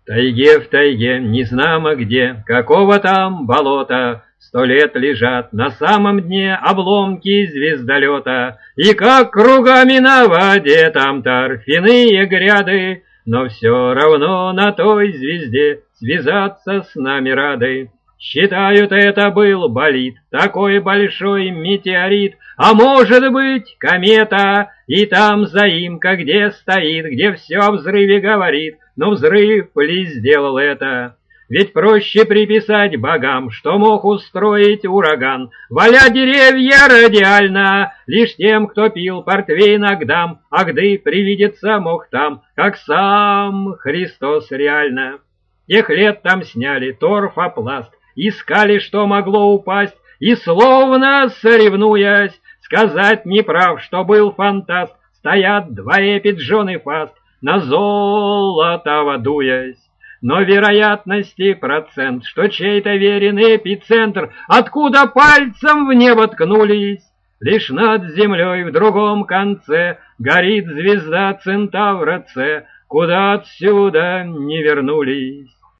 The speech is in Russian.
В тайге, незнамо где, какого там болота, 100 лет лежат на самом дне обломки звездолета, и как кругами на воде там торфяные гряды, но все равно на той звезде связаться с нами рады. Считают, это был болид, такой большой метеорит, а может быть комета, и там заимка, где стоит, где все о взрыве говорит, но взрыв ли сделал это? Ведь проще приписать богам, что мог устроить ураган, валя деревья радиально, лишь тем, кто пил портвейн Агдам, Агды привидеться мог там, как сам Христос реально. Тех лет там сняли торфопласт, искали, что могло упасть, и словно соревнуясь, сказать неправ, что был фантаст, стоят два эпиджон и фаст, на золото дуясь. Но вероятности процент, что чей-то верен эпицентр, откуда пальцем в небо ткнулись, лишь над землей в другом конце горит звезда Центавра С, куда отсюда не вернулись.